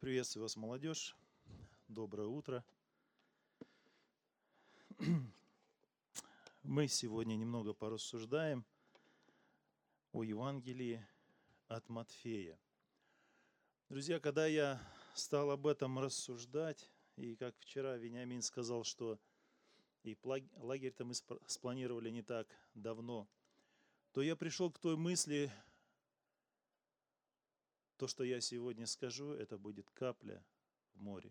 Приветствую вас, молодежь. Доброе утро. Мы сегодня немного порассуждаем о Евангелии от Матфея. Друзья, когда я стал об этом рассуждать, и как вчера Вениамин сказал, что и лагерь-то мы спланировали не так давно, то я пришел к той мысли, то, что я сегодня скажу, это будет капля в море.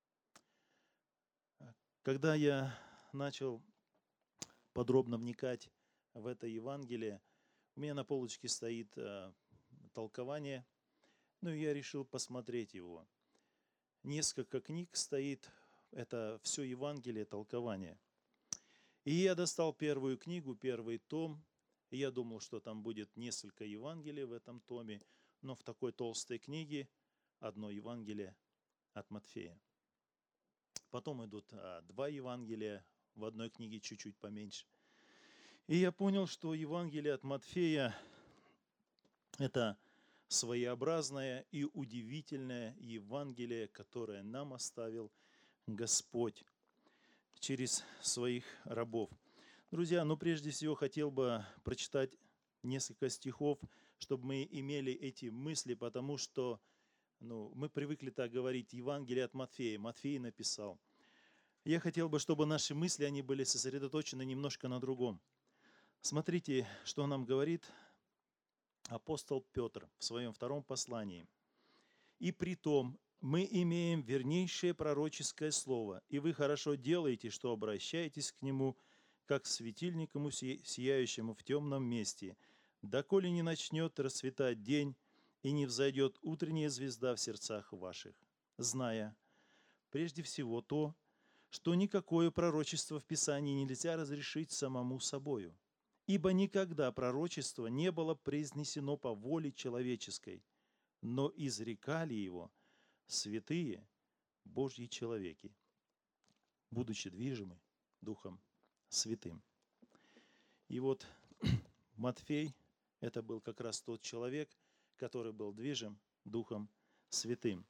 Когда я начал подробно вникать в это Евангелие, у меня на полочке стоит толкование, и я решил посмотреть его. Несколько книг стоит, это все Евангелие, толкование. И я достал первую книгу, первый том, и я думал, что там будет несколько Евангелий в этом томе, но в такой толстой книге одно Евангелие от Матфея. Потом идут два Евангелия, в одной книге чуть-чуть поменьше. И я понял, что Евангелие от Матфея – это своеобразное и удивительное Евангелие, которое нам оставил Господь через своих рабов. Друзья, прежде всего хотел бы прочитать несколько стихов, чтобы мы имели эти мысли, потому что мы привыкли так говорить: Евангелие от Матфея. Матфей написал. Я хотел бы, чтобы наши мысли, они были сосредоточены немножко на другом. Смотрите, что нам говорит апостол Петр в своем втором послании. «И притом мы имеем вернейшее пророческое слово, и вы хорошо делаете, что обращаетесь к нему, как к светильнику сияющему в темном месте, доколе не начнет расцветать день, и не взойдет утренняя звезда в сердцах ваших, зная прежде всего то, что никакое пророчество в Писании нельзя разрешить самому собою. Ибо никогда пророчество не было произнесено по воле человеческой, но изрекали его святые Божьи человеки, будучи движимы Духом Святым». И вот Матфей – это был как раз тот человек, который был движим Духом Святым.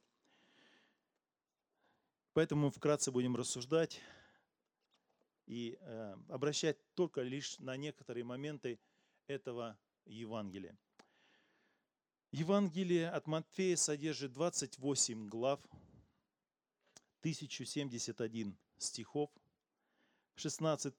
Поэтому вкратце будем рассуждать и обращать только лишь на некоторые моменты этого Евангелия. Евангелие от Матфея содержит 28 глав, 1071 стихов, 16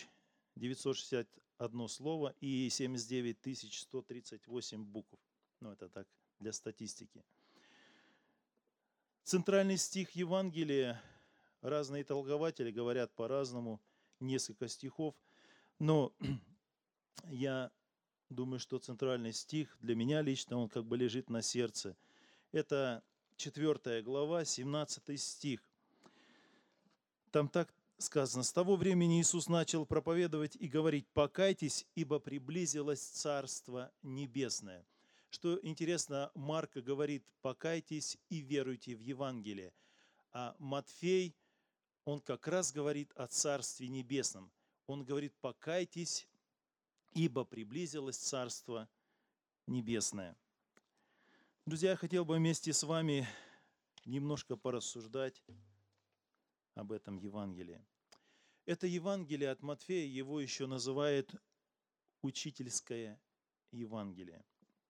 961 слово и 79 138 букв. Это так, для статистики. Центральный стих Евангелия, разные толкователи говорят по-разному, несколько стихов, но я думаю, что центральный стих для меня лично, он как бы лежит на сердце. Это 4 глава, 17 стих. Там так сказано: «С того времени Иисус начал проповедовать и говорить: покайтесь, ибо приблизилось Царство Небесное». Что интересно, Марк говорит: покайтесь и веруйте в Евангелие. А Матфей, он как раз говорит о Царстве Небесном. Он говорит: покайтесь, ибо приблизилось Царство Небесное. Друзья, я хотел бы вместе с вами немножко порассуждать об этом Евангелии. Это Евангелие от Матфея, его еще называют учительское Евангелие.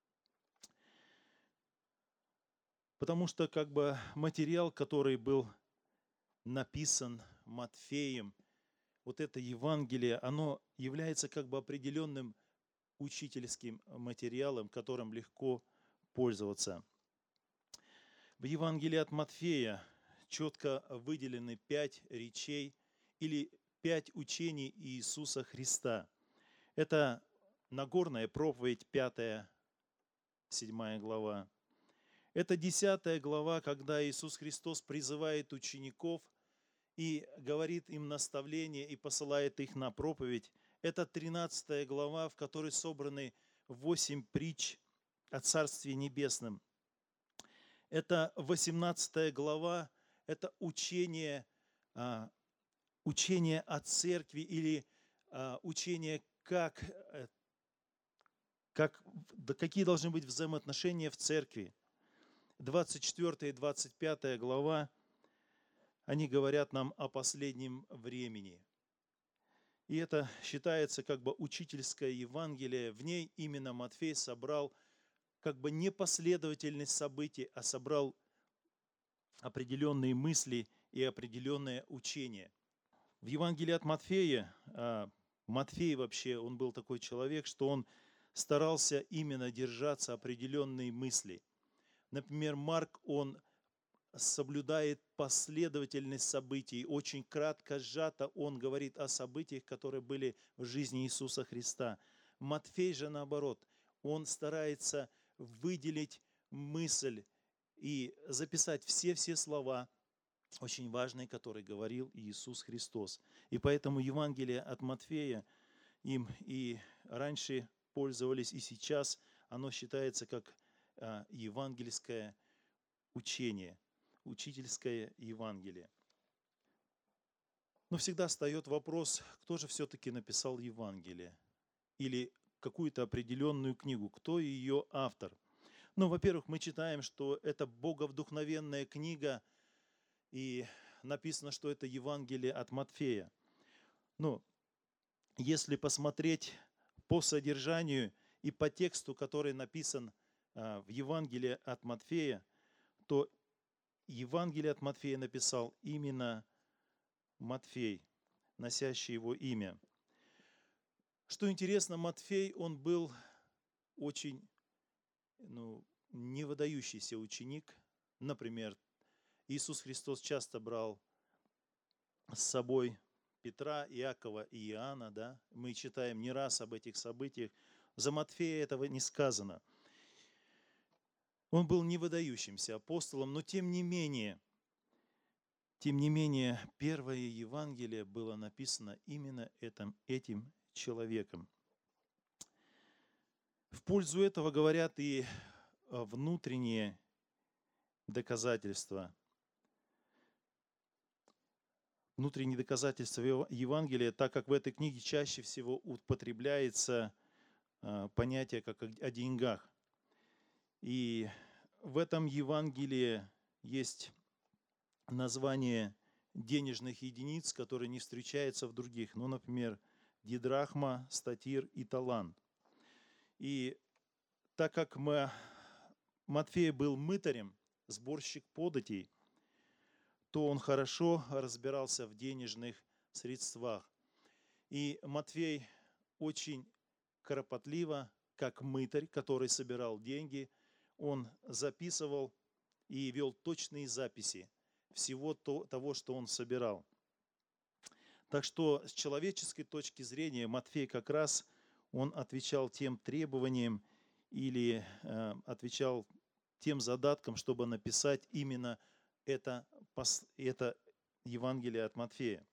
Потому что материал, который был написан Матфеем, вот это Евангелие, оно является определенным учительским материалом, которым легко пользоваться. В Евангелии от Матфея четко выделены 5 речей или 5 учений Иисуса Христа. Это Нагорная проповедь, 5-7 глава. Это 10 глава, когда Иисус Христос призывает учеников и говорит им наставление и посылает их на проповедь. Это 13 глава, в которой собраны 8 притч о Царстве Небесном. Это 18 глава, это учение о церкви или учение, какие должны быть взаимоотношения в церкви. 24 и 25 глава, они говорят нам о последнем времени. И это считается как бы учительское Евангелие. В ней именно Матфей собрал как бы не последовательность событий, а собрал определенные мысли и определенное учение. В Евангелии от Матфея, Матфей вообще, он был такой человек, что он старался именно держаться определенной мысли. Например, Марк, он соблюдает последовательность событий. Очень кратко, сжато он говорит о событиях, которые были в жизни Иисуса Христа. Матфей же наоборот, он старается выделить мысль и записать все слова, очень важные, которые говорил Иисус Христос. И поэтому Евангелие от Матфея им и раньше пользовались, и сейчас оно считается как евангельское учение, учительское Евангелие. Но всегда встает вопрос, кто же все-таки написал Евангелие или какую-то определенную книгу, кто ее автор. Ну, во-первых, мы читаем, что это боговдухновенная книга, и написано, что это Евангелие от Матфея. Но если посмотреть по содержанию и по тексту, который написан в Евангелии от Матфея, то Евангелие от Матфея написал именно Матфей, носящий его имя. Что интересно, Матфей, он был очень не выдающийся ученик. Например, Иисус Христос часто брал с собой Петра, Иакова и Иоанна. Да? Мы читаем не раз об этих событиях. За Матфея этого не сказано. Он был не выдающимся апостолом, но тем не менее, первое Евангелие было написано именно этим человеком. В пользу этого говорят и внутренние доказательства. Внутренние доказательства Евангелия, так как в этой книге чаще всего употребляется понятие как о деньгах. И в этом Евангелии есть название денежных единиц, которые не встречаются в других. Ну, например, дидрахма, статир и талант. И так как Матфей был мытарем, сборщик податей, то он хорошо разбирался в денежных средствах. И Матфей очень кропотливо, как мытарь, который собирал деньги, он записывал и вел точные записи всего того, что он собирал. Так что с человеческой точки зрения Матфей как раз он отвечал тем требованиям или отвечал тем задаткам, чтобы написать именно это Евангелие от Матфея.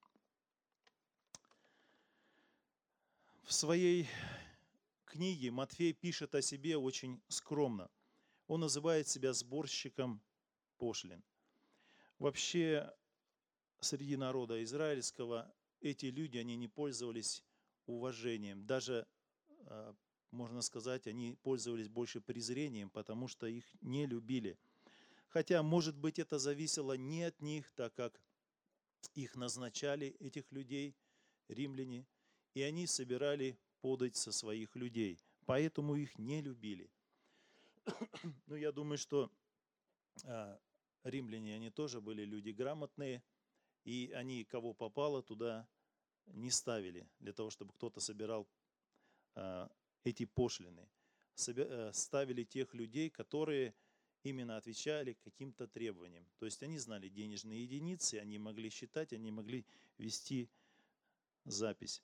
В своей книге Матфей пишет о себе очень скромно. Он называет себя сборщиком пошлин. Вообще, среди народа израильского эти люди, они не пользовались уважением. Даже, можно сказать, они пользовались больше презрением, потому что их не любили. Хотя, может быть, это зависело не от них, так как их назначали, этих людей, римляне, и они собирали подать со своих людей. Поэтому их не любили. Но я думаю, что римляне, они тоже были люди грамотные, и они кого попало туда не ставили, для того, чтобы кто-то собирал эти пошлины. Ставили тех людей, которые именно отвечали каким-то требованиям. То есть они знали денежные единицы, они могли считать, они могли вести запись.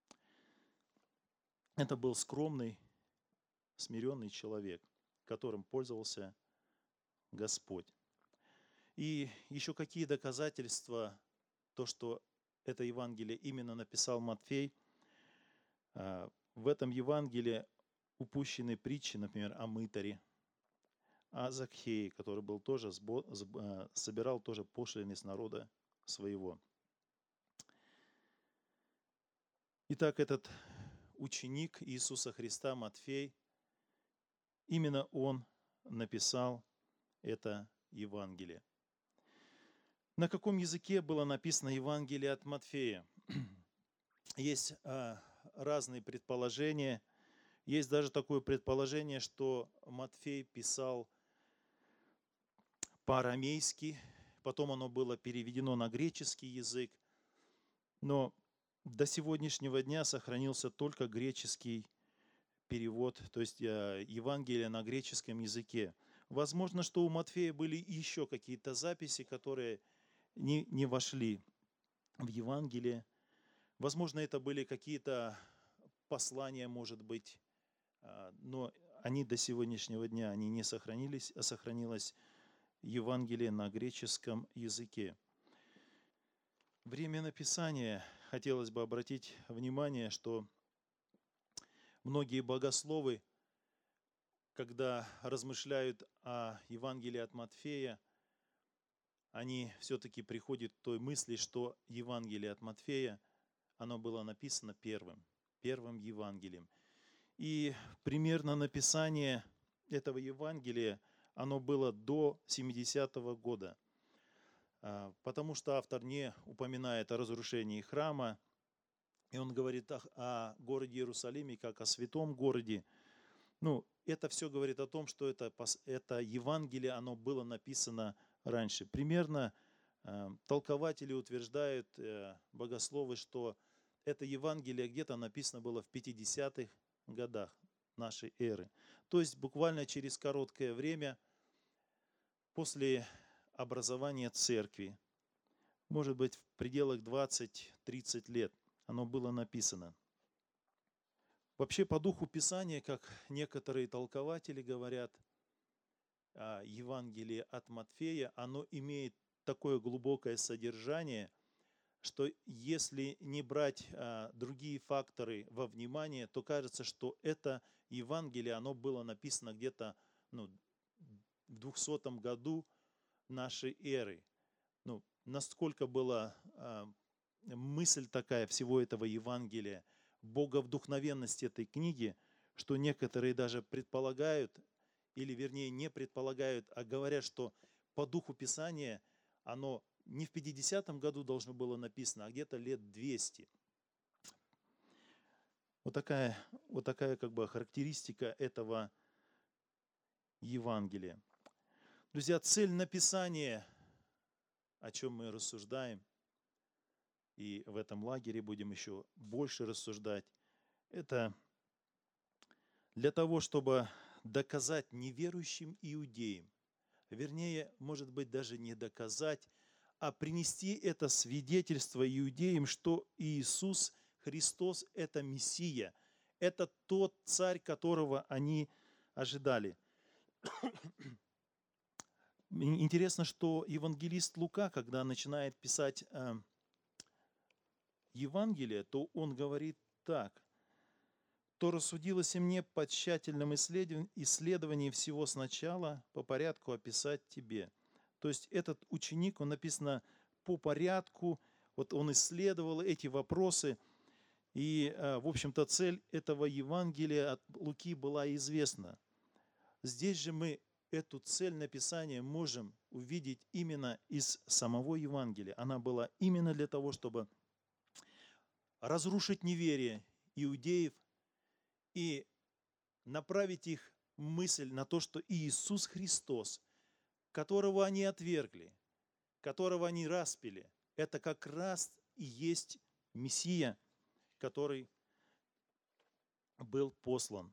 Это был скромный, смиренный человек, которым пользовался Господь. И еще какие доказательства, то, что это Евангелие именно написал Матфей. В этом Евангелии упущены притчи, например, о мытаре, о Закхее, который был тоже собирал тоже пошлины с народа своего. Итак, этот ученик Иисуса Христа, Матфей, именно он написал это Евангелие. На каком языке было написано Евангелие от Матфея? Есть разные предположения. Есть даже такое предположение, что Матфей писал по-арамейски, потом оно было переведено на греческий язык, но до сегодняшнего дня сохранился только греческий перевод, то есть Евангелие на греческом языке. Возможно, что у Матфея были еще какие-то записи, которые не вошли в Евангелие. Возможно, это были какие-то послания, может быть, но они до сегодняшнего дня они не сохранились, а сохранилось Евангелие на греческом языке. Время написания, хотелось бы обратить внимание, что многие богословы, когда размышляют о Евангелии от Матфея, они все-таки приходят к той мысли, что Евангелие от Матфея, оно было написано первым Евангелием. И примерно написание этого Евангелия, оно было до 70-го года, потому что автор не упоминает о разрушении храма, и он говорит о городе Иерусалиме как о святом городе. Ну, это все говорит о том, что это Евангелие, оно было написано раньше. Примерно толкователи утверждают, богословы, что это Евангелие где-то написано было в 50-х годах нашей эры. То есть буквально через короткое время после образования церкви, может быть, в пределах 20-30 лет оно было написано. Вообще, по духу Писания, как некоторые толкователи говорят, Евангелие от Матфея, оно имеет такое глубокое содержание, что если не брать другие факторы во внимание, то кажется, что это Евангелие, оно было написано где-то в 200 году нашей эры. Насколько была мысль такая всего этого Евангелия, боговдухновенность этой книги, что некоторые даже предполагают, или вернее не предполагают, а говорят, что по духу Писания оно не в 50-м году должно было написано, а где-то лет 200. Вот такая как бы характеристика этого Евангелия. Друзья, цель написания, о чем мы рассуждаем, и в этом лагере будем еще больше рассуждать, это для того, чтобы доказать неверующим иудеям, вернее, может быть, даже не доказать, а принести это свидетельство иудеям, что Иисус Христос – это Мессия, это тот царь, которого они ожидали. Интересно, что евангелист Лука, когда начинает писать Евангелие, то он говорит так: «То рассудилось и мне по тщательном исследовании всего сначала по порядку описать тебе». То есть этот ученик, он написано по порядку, вот он исследовал эти вопросы, и, в общем-то, цель этого Евангелия от Луки была известна. Здесь же мы эту цель написания можем увидеть именно из самого Евангелия. Она была именно для того, чтобы разрушить неверие иудеев и направить их мысль на то, что Иисус Христос, которого они отвергли, которого они распяли, это как раз и есть Мессия, который был послан.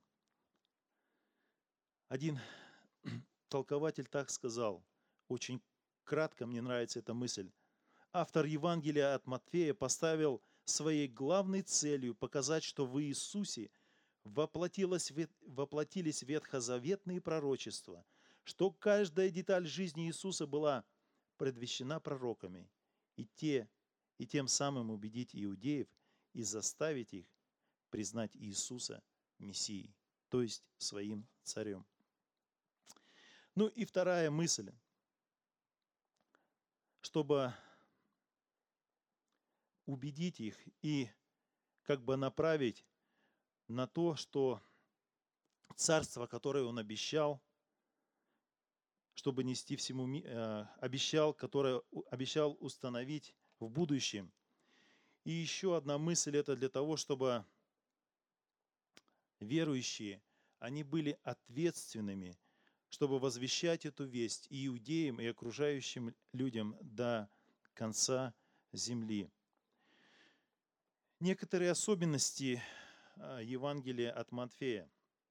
Один толкователь так сказал, очень кратко, мне нравится эта мысль. Автор Евангелия от Матфея поставил своей главной целью показать, что в Иисусе воплотились ветхозаветные пророчества, что каждая деталь жизни Иисуса была предвещена пророками, и тем самым убедить иудеев и заставить их признать Иисуса Мессией, то есть своим царем. Ну и вторая мысль, чтобы убедить их и как бы направить на то, что царство, которое он обещал, чтобы нести всему обещал установить в будущем. И еще одна мысль – это для того, чтобы верующие, они были ответственными, чтобы возвещать эту весть и иудеям, и окружающим людям до конца земли. Некоторые особенности Евангелия от Матфея.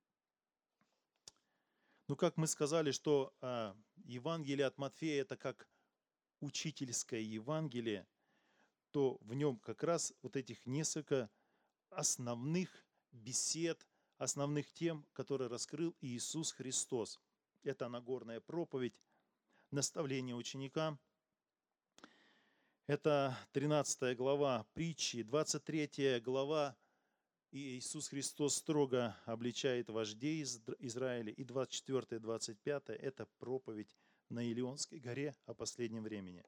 Ну, как мы сказали, что Евангелие от Матфея – это как учительское Евангелие, то в нем как раз вот этих несколько основных бесед, основных тем, которые раскрыл Иисус Христос. Это Нагорная проповедь, наставление ученикам. Это 13 глава притчи, 23 глава, и Иисус Христос строго обличает вождей Израиля, и 24-25 это проповедь на Илионской горе о последнем времени.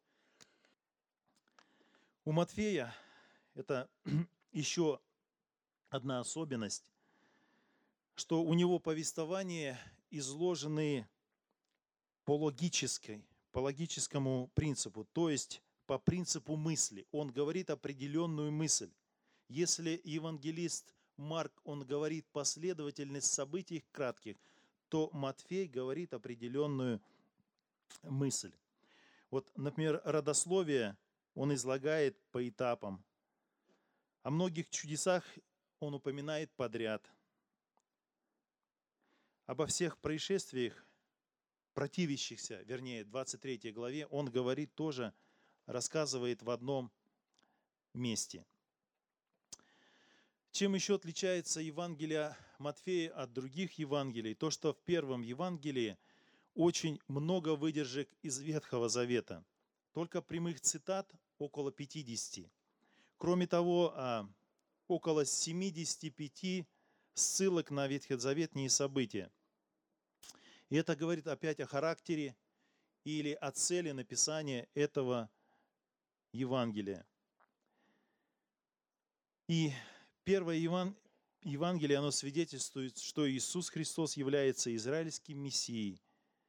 У Матфея это еще одна особенность, что у него повествования изложены по логическому принципу, то есть по принципу мысли. Он говорит определенную мысль. Если евангелист Марк, он говорит последовательность событий кратких, то Матфей говорит определенную мысль. Вот, например, родословие он излагает по этапам. О многих чудесах он упоминает подряд. Обо всех происшествиях, противящихся, вернее, в 23 главе, он говорит тоже, рассказывает в одном месте. Чем еще отличается Евангелие Матфея от других Евангелий? То, что в первом Евангелии очень много выдержек из Ветхого Завета. Только прямых цитат около 50. Кроме того, около 75 ссылок на ветхозаветные события. И это говорит опять о характере или о цели написания этого Евангелия. И первое Евангелие, оно свидетельствует, что Иисус Христос является израильским Мессией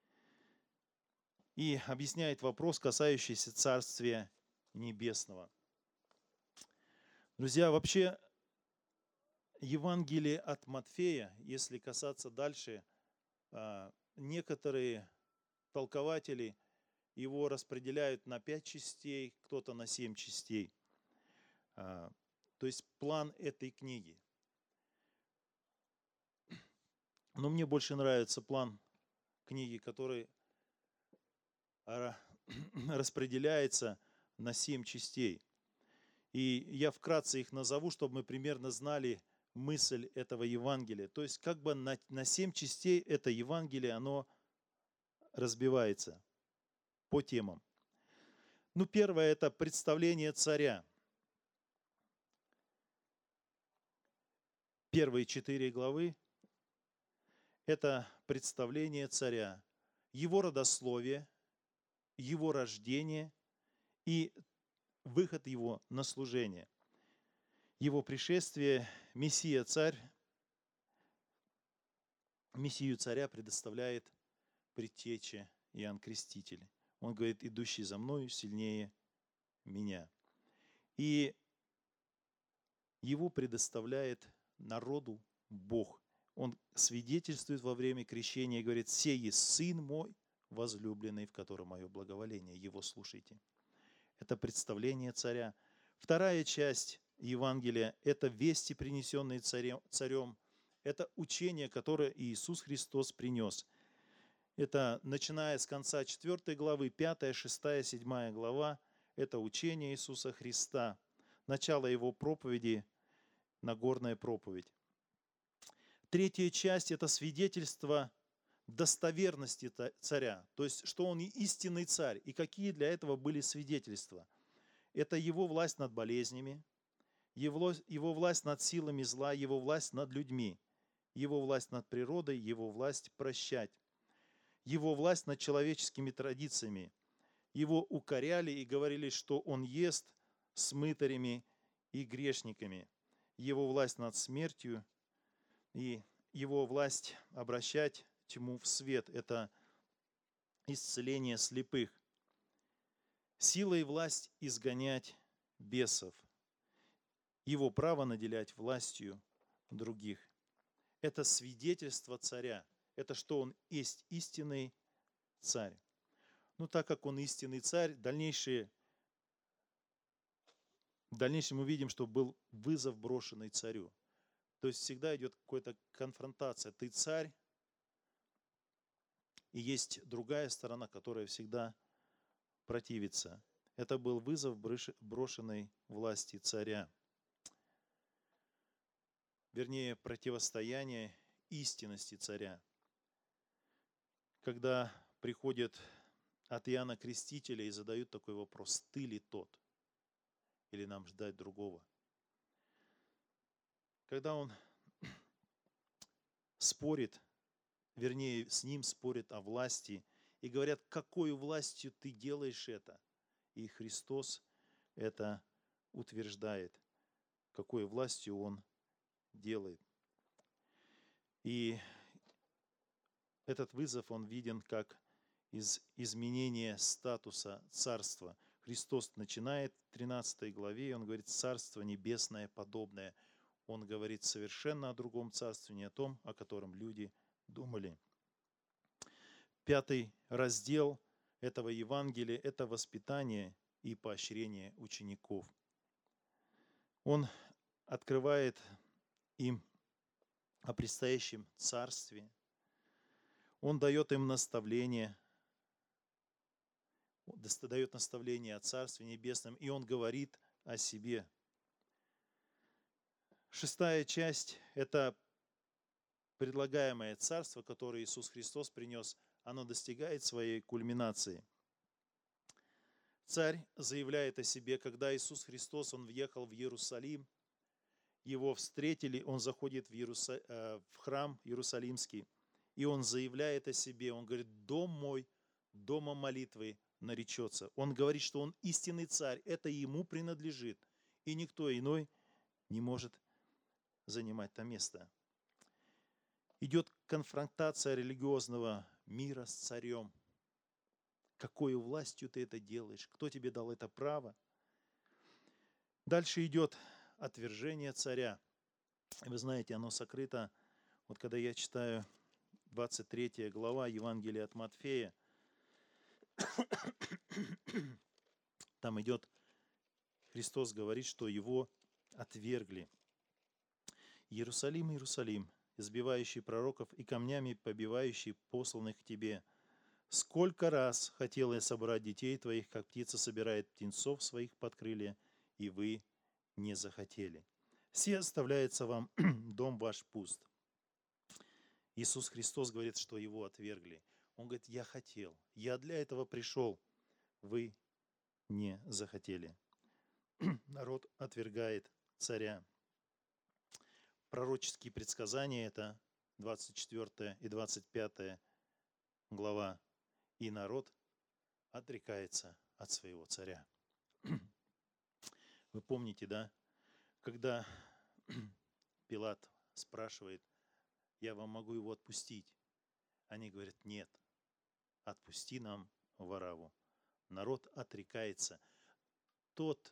и объясняет вопрос, касающийся Царствия Небесного. Друзья, вообще Евангелие от Матфея, если касаться дальше, некоторые толкователи его распределяют на 5 частей, кто-то на 7 частей. То есть план этой книги. Но мне больше нравится план книги, который распределяется на 7 частей. И я вкратце их назову, чтобы мы примерно знали мысль этого Евангелия. То есть как бы на 7 частей это Евангелие, оно разбивается по темам. Ну, первое – это представление царя. Первые 4 главы – это представление царя, его родословие, его рождение и выход его на служение. Его пришествие, Мессия-царь, Мессию царя предоставляет предтеча Иоанн Креститель. Он говорит, идущий за мною сильнее меня. И его предоставляет народу Бог. Он свидетельствует во время крещения и говорит, «Сей есть Сын мой, возлюбленный, в котором мое благоволение, его слушайте». Это представление царя. Вторая часть Евангелия – это вести, принесенные царем. Это учение, которое Иисус Христос принес. Это начиная с конца 4 главы, 5, 6, 7 глава. Это учение Иисуса Христа. Начало Его проповеди, Нагорная проповедь. Третья часть – это свидетельство достоверности царя. То есть, что он истинный царь. И какие для этого были свидетельства. Это его власть над болезнями, его власть над силами зла, его власть над людьми, его власть над природой, его власть прощать, его власть над человеческими традициями. Его укоряли и говорили, что он ест с мытарями и грешниками. Его власть над смертью и его власть обращать тьму в свет. Это исцеление слепых, сила и власть изгонять бесов, его право наделять властью других. Это свидетельство царя. Это что он есть истинный царь. Ну, так как он истинный царь, в дальнейшем мы видим, что был вызов, брошенный царю. То есть всегда идет какая-то конфронтация. Ты царь, и есть другая сторона, которая всегда противится. Это был вызов брошенной власти царя. Вернее, противостояние истинности царя. Когда приходят от Иоанна Крестителя и задают такой вопрос: ты ли тот? Или нам ждать другого? Когда он спорит, вернее, с ним спорят о власти и говорят: какой властью ты делаешь это? И Христос это утверждает, какой властью он делает. И этот вызов, он виден как из изменения статуса царства. Христос начинает в 13 главе, и он говорит: «Царство небесное подобное». Он говорит совершенно о другом царстве, не о том, о котором люди думали. 5 раздел этого Евангелия – это воспитание и поощрение учеников. Он открывает им о предстоящем царстве. Он дает им наставление, дает наставление о Царстве Небесном, и он говорит о себе. 6 часть – это предлагаемое царство, которое Иисус Христос принес. Оно достигает своей кульминации. Царь заявляет о себе, когда Иисус Христос, он въехал в Иерусалим, его встретили, он заходит в храм Иерусалимский, и он заявляет о себе, он говорит: «Дом мой, домом молитвы наречется». Он говорит, что он истинный царь, это ему принадлежит, и никто иной не может занимать это место. Идет конфронтация религиозного мира с царем. Какой властью ты это делаешь? Кто тебе дал это право? Дальше идет отвержение царя. Вы знаете, оно сокрыто. Вот когда я читаю 23 глава Евангелия от Матфея, там идет, Христос говорит, что его отвергли. «Иерусалим, Иерусалим, избивающий пророков и камнями побивающий посланных к тебе, сколько раз хотел я собрать детей твоих, как птица собирает птенцов своих под крылья, и вы не захотели. Се оставляется вам дом ваш пуст». Иисус Христос говорит, что его отвергли. Он говорит: я хотел, я для этого пришел, вы не захотели. Народ отвергает царя. Пророческие предсказания – это 24 и 25 глава. И народ отрекается от своего царя. Вы помните, да, когда Пилат спрашивает: я вам могу его отпустить? Они говорят: нет, отпусти нам Варавву. Народ отрекается. Тот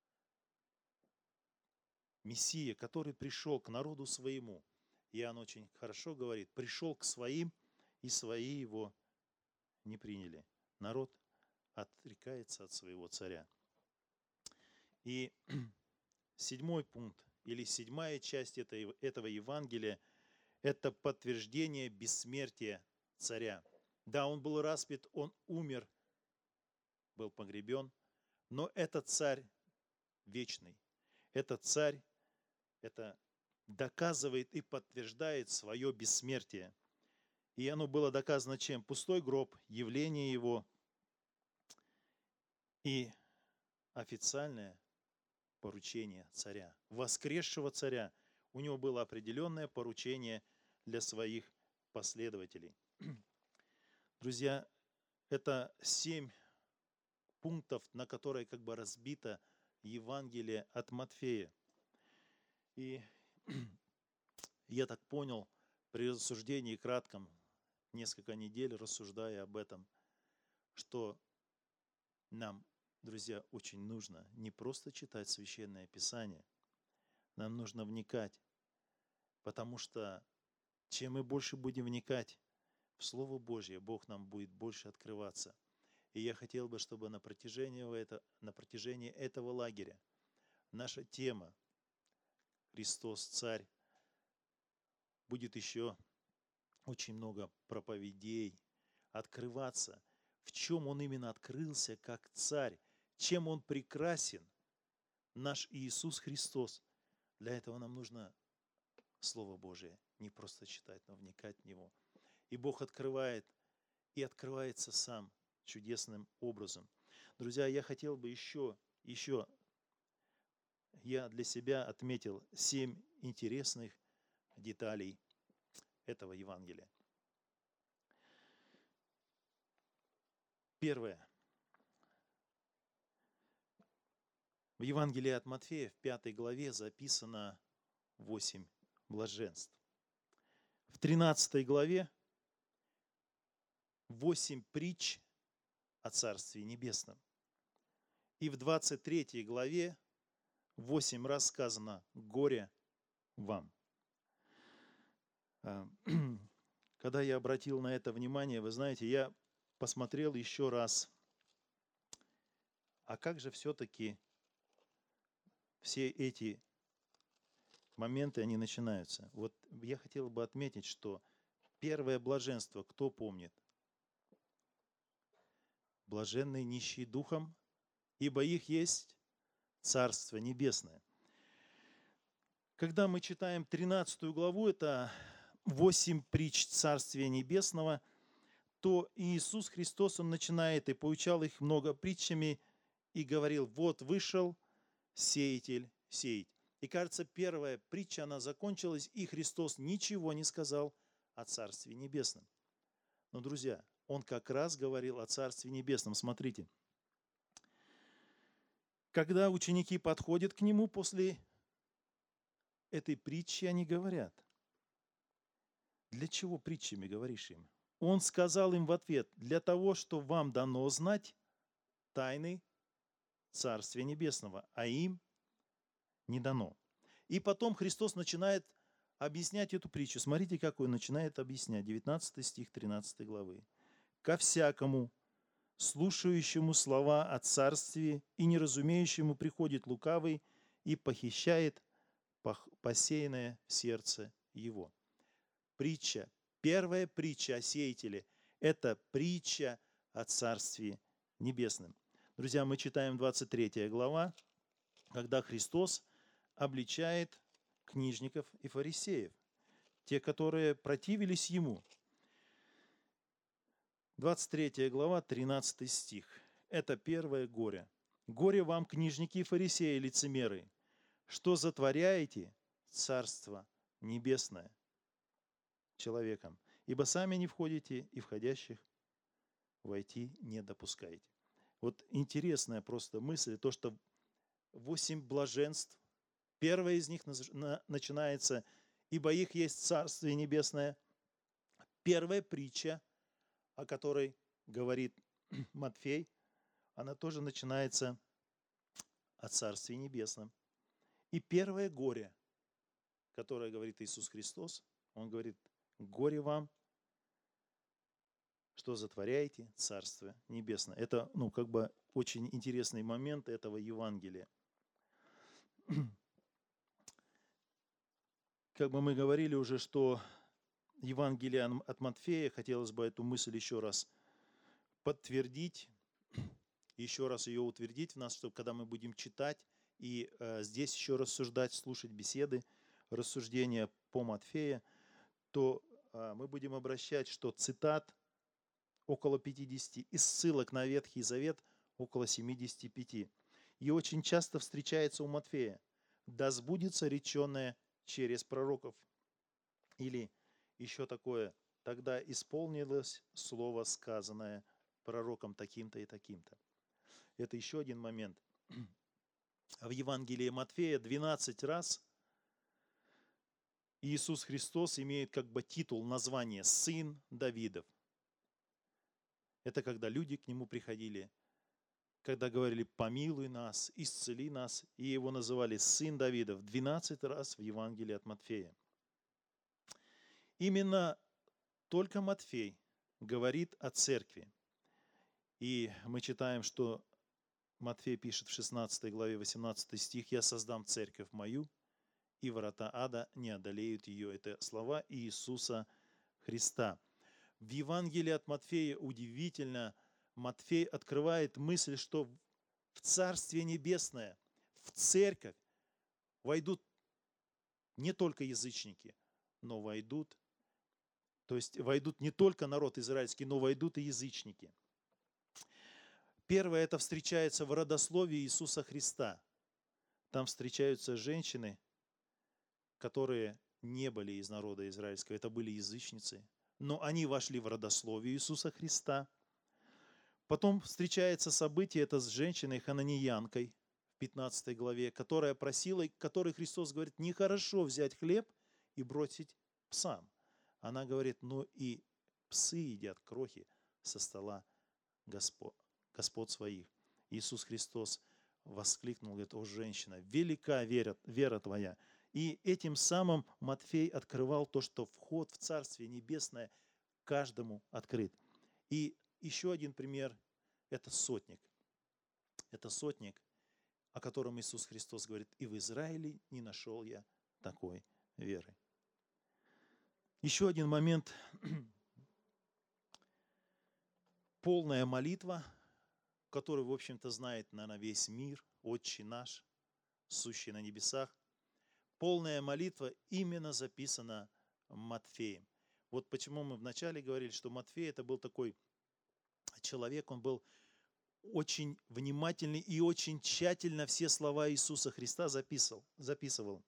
Мессия, который пришел к народу своему, Иоанн очень хорошо говорит, пришел к своим, и свои его не приняли. Народ отрекается от своего царя. И 7 пункт, или 7 часть этого Евангелия – это подтверждение бессмертия царя. Да, он был распят, он умер, был погребен, но этот царь вечный. Этот царь, это доказывает и подтверждает свое бессмертие. И оно было доказано чем? Пустой гроб, явление его и официальное поручение царя, воскресшего царя. У него было определенное поручение для своих последователей. Друзья, это 7 пунктов, на которые как бы разбито Евангелие от Матфея. И я так понял, при рассуждении кратком, несколько недель рассуждая об этом, что нам, друзья, очень нужно не просто читать Священное Писание, нам нужно вникать, потому что чем мы больше будем вникать в Слово Божье, Бог нам будет больше открываться. И я хотел бы, чтобы на протяжении этого лагеря наша тема «Христос Царь» будет еще очень много проповедей, открываться, в чем Он именно открылся как Царь, чем Он прекрасен, наш Иисус Христос. Для этого нам нужно Слово Божие не просто читать, но вникать в Него. И Бог открывает, и открывается Сам чудесным образом. Друзья, я хотел бы еще я для себя отметил 7 интересных деталей этого Евангелия. Первое. В Евангелии от Матфея в 5 главе записано 8 блаженств. В 13 главе 8 притч о Царстве Небесном. И в 23 главе 8 раз сказано «Горе вам». Когда я обратил на это внимание, вы знаете, я посмотрел еще раз, а как же все-таки все эти моменты, они начинаются. Вот я хотел бы отметить, что первое блаженство, кто помнит? Блаженные нищие духом, ибо их есть Царство Небесное. Когда мы читаем 13 главу, это 8 притч Царствия Небесного, то Иисус Христос, Он начинает и поучал их много притчами и говорил: вот вышел сеятель сеять. И кажется, первая притча, она закончилась, и Христос ничего не сказал о Царстве Небесном. Но, друзья, Он как раз говорил о Царстве Небесном. Смотрите, когда ученики подходят к Нему после этой притчи, они говорят: для чего притчами говоришь им? Он сказал им в ответ: для того, что вам дано знать тайны Царствия Небесного, а им не дано. И потом Христос начинает объяснять эту притчу. Смотрите, как Он начинает объяснять. 19 стих 13 главы. «Ко всякому, слушающему слова о Царстве и неразумеющему приходит лукавый и похищает посеянное в сердце его». Притча, первая притча о сеятеле – это притча о Царстве Небесном. Друзья, мы читаем 23 глава, когда Христос обличает книжников и фарисеев, те, которые противились Ему. 23 глава, 13 стих. Это первое горе. «Горе вам, книжники и фарисеи, лицемеры, что затворяете Царство Небесное человеком, ибо сами не входите и входящих войти не допускаете». Вот интересная просто мысль, то, что 8 блаженств, первое из них начинается: «Ибо их есть Царствие Небесное». Первая притча, о которой говорит Матфей, она тоже начинается о Царстве Небесном. И первое горе, которое говорит Иисус Христос, Он говорит: «Горе вам, что затворяете Царство Небесное». Это, очень интересный момент этого Евангелия. Как бы мы говорили уже, что Евангелие от Матфея, хотелось бы эту мысль еще раз подтвердить, еще раз ее утвердить в нас, чтобы когда мы будем читать и здесь еще рассуждать, слушать беседы, рассуждения по Матфея, то мы будем обращать, что цитат около 50 и ссылок на Ветхий Завет около 75. И очень часто встречается у Матфея: «Да сбудется реченное через пророков». Или еще такое: «Тогда исполнилось слово, сказанное пророком таким-то и таким-то». Это еще один момент. В Евангелии Матфея 12 раз Иисус Христос имеет как бы титул, название «Сын Давидов». Это когда люди к Нему приходили, когда говорили «помилуй нас», «исцели нас», и Его называли «Сын Давидов» 12 раз в Евангелии от Матфея. Именно только Матфей говорит о церкви. И мы читаем, что Матфей пишет в 16 главе 18 стих «Я создам церковь мою, и врата ада не одолеют ее». Это слова Иисуса Христа. В Евангелии от Матфея удивительно, Матфей открывает мысль, что в Царствие Небесное, в церковь войдут не только язычники, но войдут, то есть войдут не только народ израильский, но войдут и язычники. Первое, это встречается в родословии Иисуса Христа. Там встречаются женщины, которые не были из народа израильского, это были язычницы, но они вошли в родословие Иисуса Христа. Потом встречается событие, это с женщиной Хананиянкой в 15 главе, которая просила, которой Христос говорит, нехорошо взять хлеб и бросить псам. Она говорит, ну и псы едят крохи со стола Господ своих. Иисус Христос воскликнул, говорит, о женщина, велика вера твоя. И этим самым Матфей открывал то, что вход в Царствие Небесное каждому открыт. И еще один пример – это сотник. Это сотник, о котором Иисус Христос говорит, и в Израиле не нашел я такой веры. Еще один момент. Полная молитва, которую, в общем-то, знает, наверное, весь мир, «Отче наш, сущий на небесах». Полная молитва именно записана Матфеем. Вот почему мы вначале говорили, что Матфей это был такой человек, он был очень внимательный и очень тщательно все слова Иисуса Христа записывал.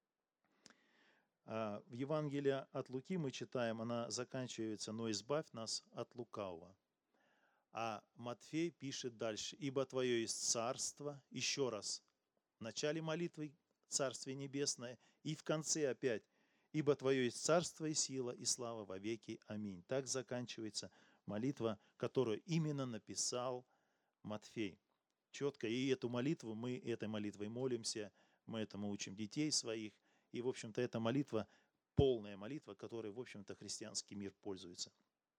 В Евангелии от Луки мы читаем, она заканчивается, но избавь нас от лукавого. А Матфей пишет дальше, ибо Твое есть царство, еще раз, в начале молитвы Царствие Небесное, и в конце опять, ибо Твое есть царство и сила и слава во веки. Аминь. Так заканчивается молитва, которую именно написал Матфей. Четко, и эту молитву мы этой молитвой молимся, мы этому учим детей своих, и, в общем-то, эта молитва, полная молитва, которой, в общем-то, христианский мир пользуется.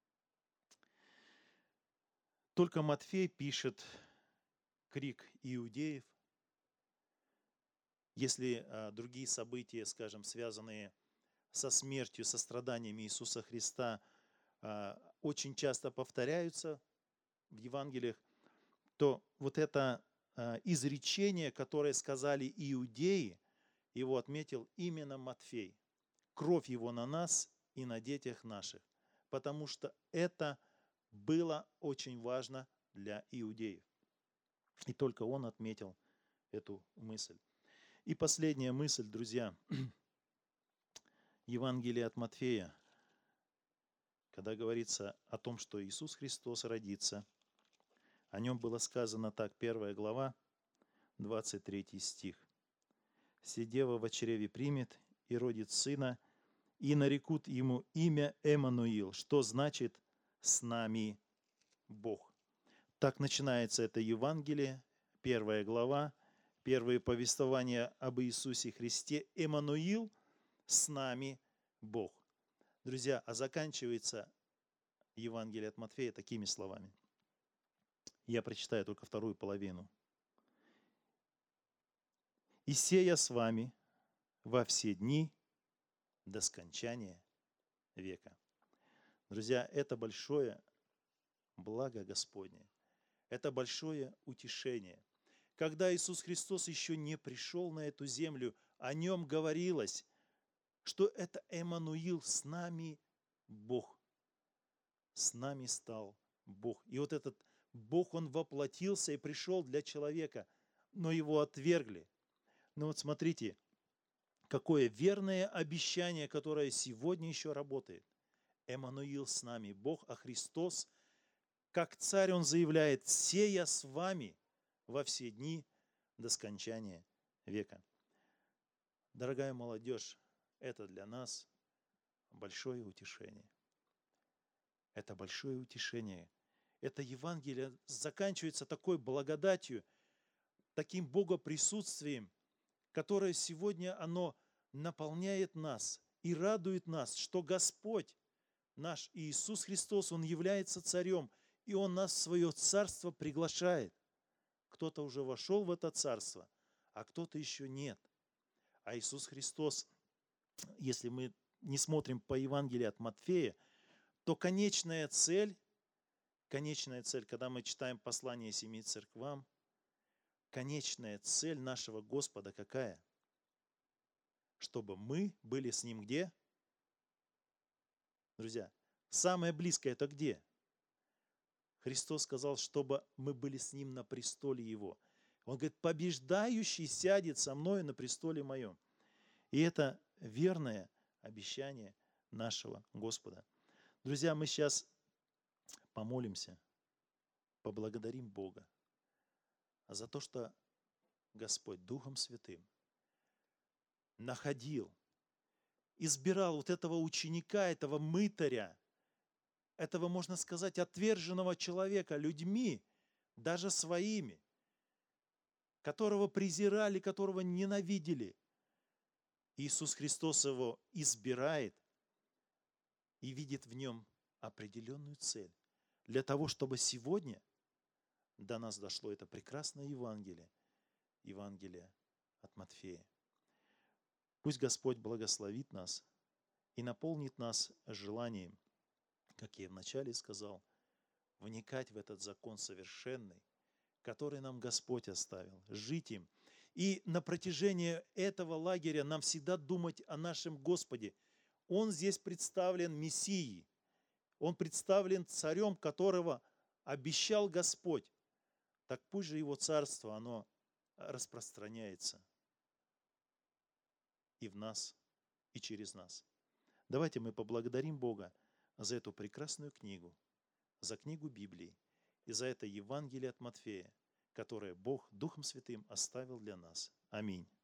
Только Матфей пишет крик иудеев. Если другие события, скажем, связанные со смертью, со страданиями Иисуса Христа, очень часто повторяются в Евангелиях, то вот это изречение, которое сказали иудеи, его отметил именно Матфей. Кровь его на нас и на детях наших. Потому что это было очень важно для иудеев. И только он отметил эту мысль. И последняя мысль, друзья. Евангелие от Матфея, когда говорится о том, что Иисус Христос родится, о нем было сказано так, 1 глава, 23 стих. «Се дева во чреве примет и родит сына, и нарекут ему имя Эммануил», что значит «с нами Бог». Так начинается это Евангелие, 1 глава, первые повествования об Иисусе Христе. Эммануил, с нами Бог. Друзья, а заканчивается Евангелие от Матфея такими словами. Я прочитаю только вторую половину. «И сея с вами во все дни до скончания века». Друзья, это большое благо Господне. Это большое утешение. Когда Иисус Христос еще не пришел на эту землю, о нем говорилось, что это Эммануил, с нами Бог. С нами стал Бог. И вот этот Бог, Он воплотился и пришел для человека, но его отвергли. Но вот смотрите, какое верное обещание, которое сегодня еще работает. Эммануил с нами, Бог, а Христос, как царь, Он заявляет, «Сея с вами во все дни до скончания века». Дорогая молодежь, это для нас большое утешение. Это большое утешение. это Евангелие заканчивается такой благодатью, таким богоприсутствием, которое сегодня оно наполняет нас и радует нас, что Господь наш Иисус Христос, Он является царем, и Он нас в свое царство приглашает. Кто-то уже вошел в это царство, а кто-то еще нет. А Иисус Христос, если мы не смотрим по Евангелию от Матфея, то конечная цель, когда мы читаем послание семи церквам, конечная цель нашего Господа какая? Чтобы мы были с Ним где? Друзья, самое близкое это где? Христос сказал, чтобы мы были с Ним на престоле Его. Он говорит, побеждающий сядет со мною на престоле моем. И это верное обещание нашего Господа. Друзья, мы сейчас помолимся, поблагодарим Бога за то, что Господь Духом Святым находил, избирал вот этого ученика, этого мытаря, этого, можно сказать, отверженного человека людьми, даже своими, которого презирали, которого ненавидели. Иисус Христос его избирает и видит в нем определенную цель для того, чтобы сегодня до нас дошло это прекрасное Евангелие, Евангелие от Матфея. Пусть Господь благословит нас и наполнит нас желанием, как я вначале сказал, вникать в этот закон совершенный, который нам Господь оставил, жить им. И на протяжении этого лагеря нам всегда думать о нашем Господе. Он здесь представлен Мессией, он представлен царем, которого обещал Господь. Так пусть же его царство, оно распространяется и в нас, и через нас. Давайте мы поблагодарим Бога за эту прекрасную книгу, за книгу Библии и за это Евангелие от Матфея, которое Бог Духом Святым оставил для нас. Аминь.